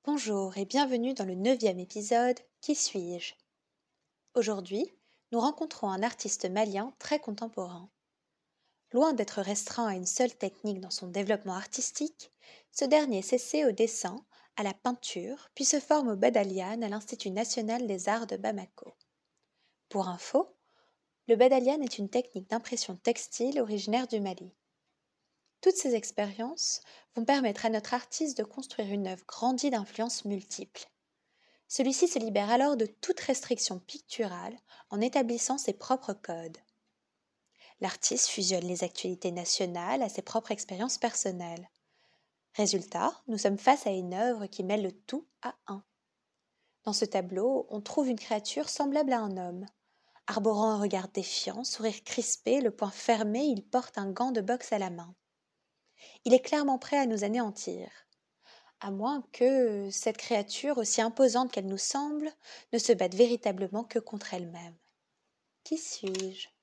Bonjour et bienvenue dans le 9e épisode Qui suis-je? Aujourd'hui, nous rencontrons un artiste malien très contemporain. Loin d'être restreint à une seule technique dans son développement artistique, ce dernier s'essaie au dessin, à la peinture, puis se forme au Badalian à l'Institut national des arts de Bamako. Pour info, le Badalian est une technique d'impression textile originaire du Mali. Toutes ces expériences vont permettre à notre artiste de construire une œuvre grandie d'influences multiples. Celui-ci se libère alors de toute restriction picturale en établissant ses propres codes. L'artiste fusionne les actualités nationales à ses propres expériences personnelles. Résultat, nous sommes face à une œuvre qui mêle le tout à un. Dans ce tableau, on trouve une créature semblable à un homme. Arborant un regard défiant, sourire crispé, le poing fermé, il porte un gant de boxe à la main. Il est clairement prêt à nous anéantir. À moins que cette créature, aussi imposante qu'elle nous semble, ne se batte véritablement que contre elle-même. Qui suis-je?